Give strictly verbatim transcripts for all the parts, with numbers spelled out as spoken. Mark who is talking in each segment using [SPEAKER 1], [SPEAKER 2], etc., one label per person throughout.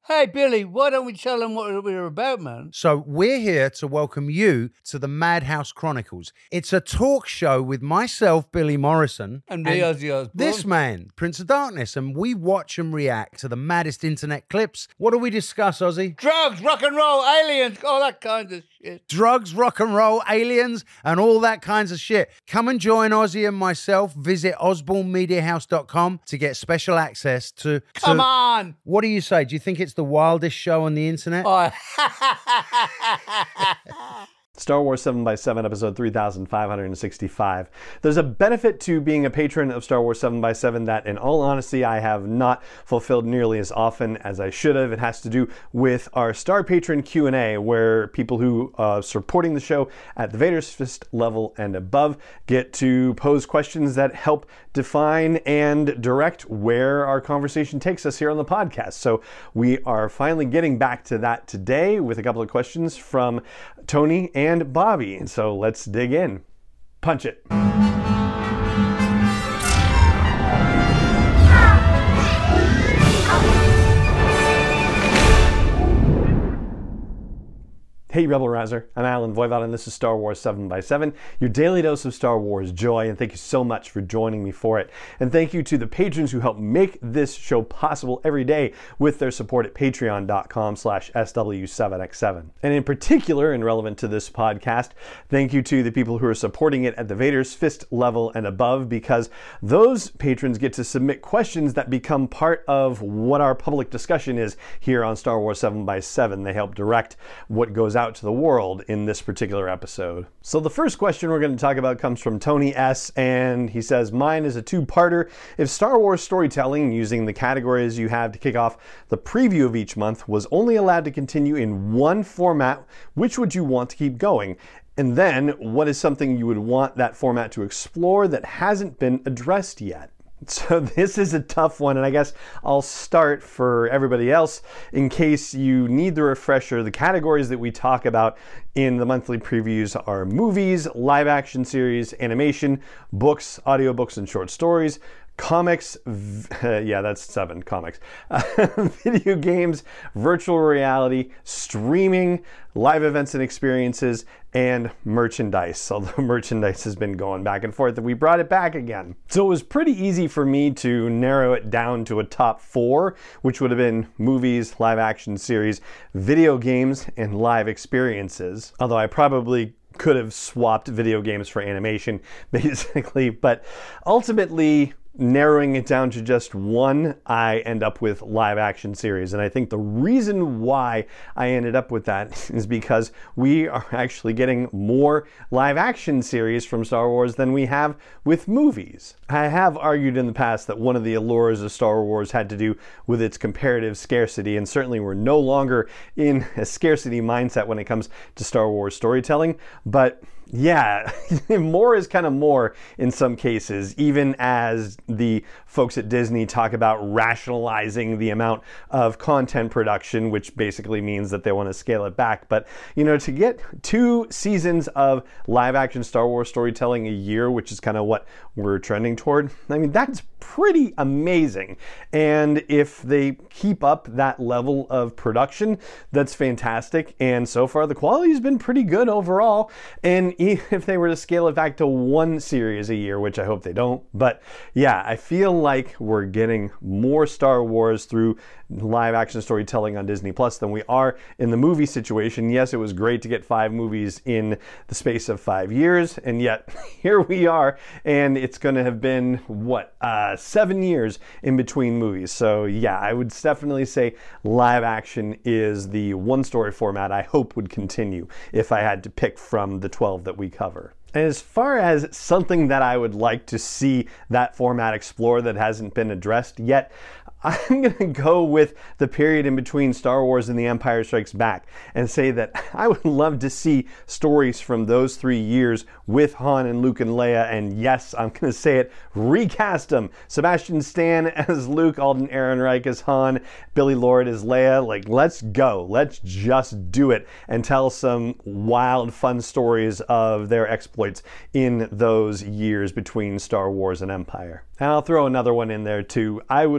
[SPEAKER 1] Hey, Billy, why don't we tell them what we're about, man?
[SPEAKER 2] So we're here to welcome you to the Madhouse Chronicles. It's a talk show with myself, Billy Morrison.
[SPEAKER 1] And me, Ozzy Osbourne.
[SPEAKER 2] This man, Prince of Darkness. And we watch and react to the maddest internet clips. What do we discuss, Ozzy?
[SPEAKER 1] Drugs, rock and roll, aliens, all that kind of shit.
[SPEAKER 2] Drugs, rock and roll, aliens, and all that kinds of shit. Come and join Ozzy and myself. Visit osborne media house dot com to get special access to... to
[SPEAKER 1] Come on!
[SPEAKER 2] What do you say? Do you think it's the wildest show on the internet?
[SPEAKER 1] Oh.
[SPEAKER 3] Star Wars seven by seven, episode three thousand five hundred sixty-five. There's a benefit to being a patron of Star Wars seven by seven that, in all honesty, I have not fulfilled nearly as often as I should have. It has to do with our Star Patron Q and A, where people who are supporting the show at the Vader's Fist level and above get to pose questions that help define and direct where our conversation takes us here on the podcast. So we are finally getting back to that today with a couple of questions from Tony and and Bobby. So let's dig in. Punch it. Hey Rebel Rouser, I'm Alan Voivod and this is Star Wars seven by seven, your daily dose of Star Wars joy, and thank you so much for joining me for it. And thank you to the patrons who help make this show possible every day with their support at patreon dot com slash S W seven X seven. And in particular, and relevant to this podcast, thank you to the people who are supporting it at the Vader's Fist level and above, because those patrons get to submit questions that become part of what our public discussion is here on Star Wars seven by seven. They help direct what goes out to the world in this particular episode. So the first question we're going to talk about comes from Tony S, and he says, mine is a two-parter. If Star Wars storytelling, using the categories you have to kick off the preview of each month, was only allowed to continue in one format, which would you want to keep going? And then, what is something you would want that format to explore that hasn't been addressed yet? So this is a tough one, and I guess I'll start for everybody else in case you need the refresher. The categories that we talk about in the monthly previews are movies, live action series, animation, books, audiobooks, and short stories, comics, uh, yeah, that's seven comics, uh, video games, virtual reality, streaming, live events and experiences, and merchandise. Although merchandise has been going back and forth, and we brought it back again. So it was pretty easy for me to narrow it down to a top four, which would have been movies, live action series, video games, and live experiences. Although I probably could have swapped video games for animation, basically, but ultimately, narrowing it down to just one, I end up with live action series. And I think the reason why I ended up with that is because we are actually getting more live action series from Star Wars than we have with movies. I have argued in the past that one of the allures of Star Wars had to do with its comparative scarcity, and certainly we're no longer in a scarcity mindset when it comes to Star Wars storytelling, but yeah, more is kind of more in some cases, even as the folks at Disney talk about rationalizing the amount of content production, which basically means that they want to scale it back. But, you know, to get two seasons of live action Star Wars storytelling a year, which is kind of what we're trending toward, I mean, that's pretty amazing. And if they keep up that level of production, that's fantastic. And so far, the quality has been pretty good overall. And if they were to scale it back to one series a year, which I hope they don't, but yeah, I feel like we're getting more Star Wars through live action storytelling on Disney Plus than we are in the movie situation. Yes, it was great to get five movies in the space of five years, and yet here we are, and it's going to have been, what, uh, seven years in between movies. So yeah, I would definitely say live action is the one story format I hope would continue if I had to pick from the twelve that we cover. And as far as something that I would like to see that format explore that hasn't been addressed yet, I'm going to go with the period in between Star Wars and The Empire Strikes Back and say that I would love to see stories from those three years with Han and Luke and Leia, and yes, I'm going to say it, recast them. Sebastian Stan as Luke, Alden Ehrenreich as Han, Billy Lord as Leia. Like, let's go. Let's just do it and tell some wild, fun stories of their exploits in those years between Star Wars and Empire. And I'll throw another one in there too. I would love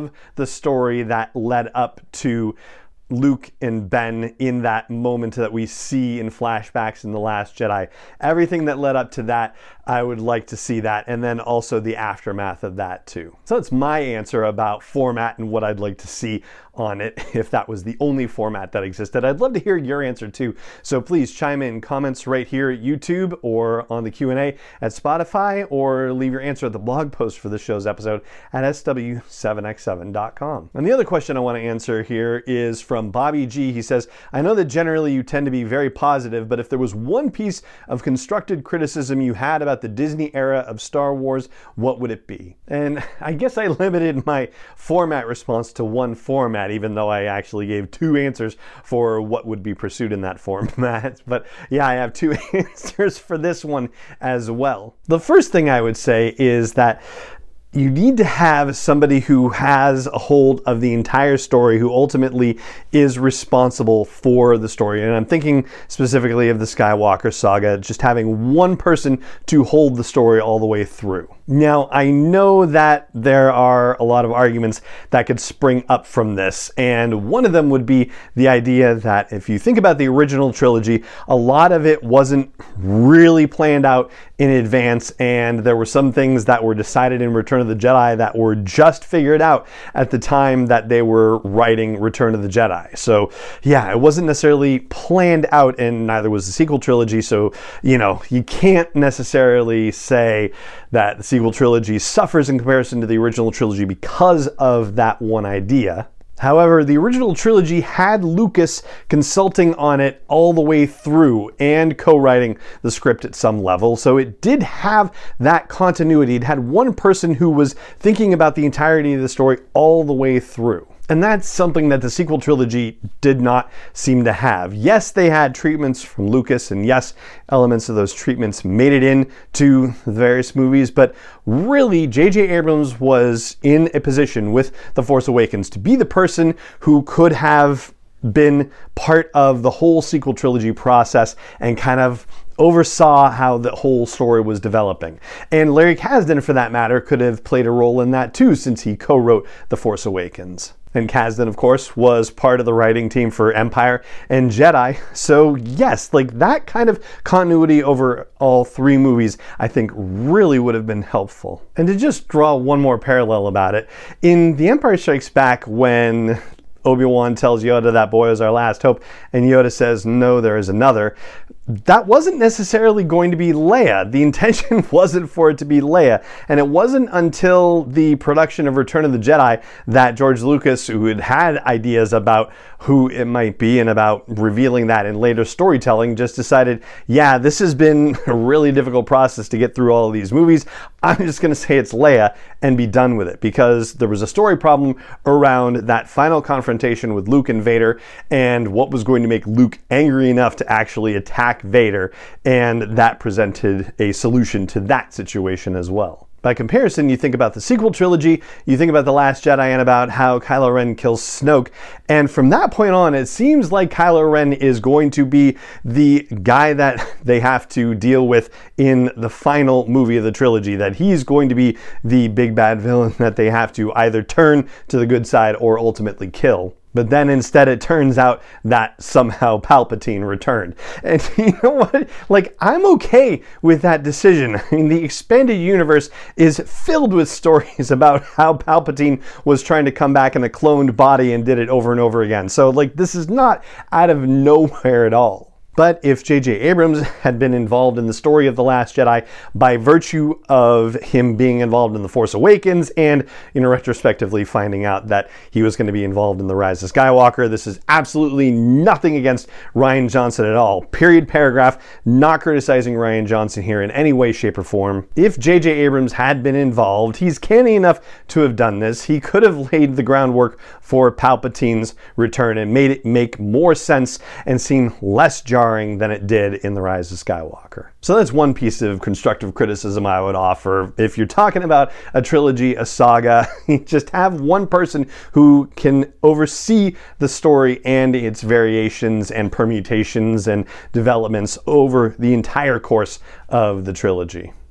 [SPEAKER 3] of the story that led up to Luke and Ben in that moment that we see in flashbacks in The Last Jedi. Everything that led up to that, I would like to see that, and then also the aftermath of that too. So that's my answer about format and what I'd like to see on it if that was the only format that existed. I'd love to hear your answer too. So please chime in comments right here at YouTube or on the Q and A at Spotify, or leave your answer at the blog post for the show's episode at S W seven X seven dot com. And the other question I want to answer here is from Bobby G. He says, I know that generally you tend to be very positive, but if there was one piece of constructed criticism you had about the Disney era of Star Wars, what would it be? And I guess I limited my format response to one format, even though I actually gave two answers for what would be pursued in that format. But yeah, I have two answers for this one as well. The first thing I would say is that you need to have somebody who has a hold of the entire story, who ultimately is responsible for the story. And I'm thinking specifically of the Skywalker saga, just having one person to hold the story all the way through. Now, I know that there are a lot of arguments that could spring up from this, and one of them would be the idea that if you think about the original trilogy, a lot of it wasn't really planned out in advance, and there were some things that were decided in Return of the Jedi that were just figured out at the time that they were writing Return of the Jedi. So yeah, it wasn't necessarily planned out, and neither was the sequel trilogy, so you know, you can't necessarily say that the sequel trilogy suffers in comparison to the original trilogy because of that one idea. However, the original trilogy had Lucas consulting on it all the way through and co-writing the script at some level, so it did have that continuity. It had one person who was thinking about the entirety of the story all the way through. And that's something that the sequel trilogy did not seem to have. Yes, they had treatments from Lucas, and yes, elements of those treatments made it into the various movies, but really, J J Abrams was in a position with The Force Awakens to be the person who could have been part of the whole sequel trilogy process and kind of oversaw how the whole story was developing. And Larry Kasdan, for that matter, could have played a role in that too, since he co-wrote The Force Awakens. And Kasdan, of course, was part of the writing team for Empire and Jedi. So yes, like that kind of continuity over all three movies, I think really would have been helpful. And to just draw one more parallel about it, in The Empire Strikes Back, when Obi-Wan tells Yoda that boy is our last hope, and Yoda says, no, there is another, that wasn't necessarily going to be Leia. The intention wasn't for it to be Leia. And it wasn't until the production of Return of the Jedi that George Lucas, who had had ideas about who it might be and about revealing that in later storytelling, just decided, yeah, this has been a really difficult process to get through all of these movies. I'm just going to say it's Leia and be done with it, because there was a story problem around that final confrontation with Luke and Vader and what was going to make Luke angry enough to actually attack Vader, and that presented a solution to that situation as well. By comparison, you think about the sequel trilogy, you think about The Last Jedi and about how Kylo Ren kills Snoke, and from that point on, it seems like Kylo Ren is going to be the guy that they have to deal with in the final movie of the trilogy, that he's going to be the big bad villain that they have to either turn to the good side or ultimately kill. But then instead it turns out that somehow Palpatine returned. And you know what? Like, I'm okay with that decision. I mean, the expanded universe is filled with stories about how Palpatine was trying to come back in a cloned body and did it over and over again. So, like, this is not out of nowhere at all. But if J J Abrams had been involved in the story of The Last Jedi by virtue of him being involved in The Force Awakens and, you know, retrospectively finding out that he was going to be involved in The Rise of Skywalker, this is absolutely nothing against Rian Johnson at all. Period, paragraph, not criticizing Rian Johnson here in any way, shape, or form. If J J Abrams had been involved, he's canny enough to have done this. He could have laid the groundwork for Palpatine's return and made it make more sense and seem less jarring than it did in The Rise of Skywalker. So that's one piece of constructive criticism I would offer. If you're talking about a trilogy, a saga, just have one person who can oversee the story and its variations and permutations and developments over the entire course of the trilogy.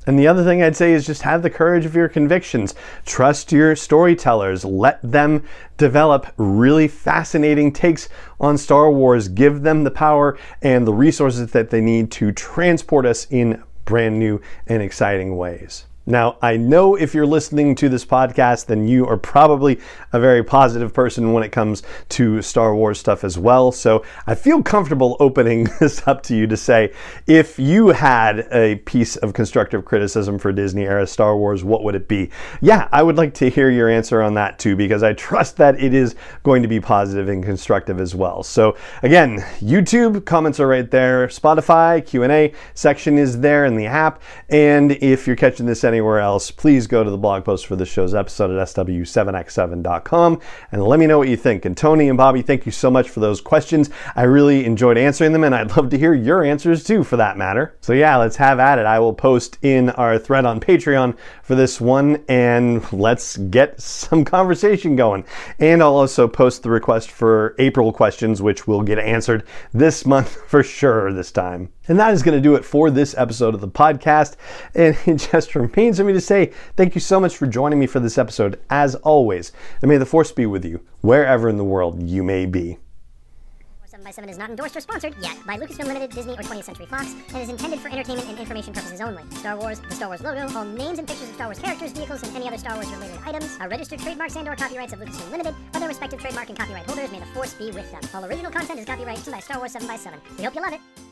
[SPEAKER 3] And the other thing I'd say is just have the courage of your convictions. Trust your storytellers. Let them develop really fascinating takes on Star Wars. Give them the power and the resources that they need to transport us in brand new and exciting ways. Now, I know if you're listening to this podcast, then you are probably a very positive person when it comes to Star Wars stuff as well. So I feel comfortable opening this up to you to say, if you had a piece of constructive criticism for Disney era Star Wars, what would it be? Yeah, I would like to hear your answer on that too, because I trust that it is going to be positive and constructive as well. So again, YouTube, comments are right there. Spotify, Q and A section is there in the app. And if you're catching this anywhere else, please go to the blog post for this show's episode at S W seven X seven dot com and let me know what you think. And Tony and Bobby, thank you so much for those questions. I really enjoyed answering them, and I'd love to hear your answers too, for that matter. So yeah, let's have at it. I will post in our thread on Patreon for this one, and let's get some conversation going. And I'll also post the request for April questions, which will get answered this month for sure this time. And that is going to do it for this episode of the podcast. And it just remains for me to say thank you so much for joining me for this episode, as always. And may the Force be with you, wherever in the world you may be.
[SPEAKER 4] seven by seven is not endorsed or sponsored yet by Lucasfilm Limited, Disney, or twentieth Century Fox, and is intended for entertainment and information purposes only. Star Wars, the Star Wars logo, all names and pictures of Star Wars characters, vehicles, and any other Star Wars-related items are registered trademarks and or copyrights of Lucasfilm Limited, or their respective trademark and copyright holders. May the Force be with them. All original content is copyright by Star Wars seven by seven. We hope you love it.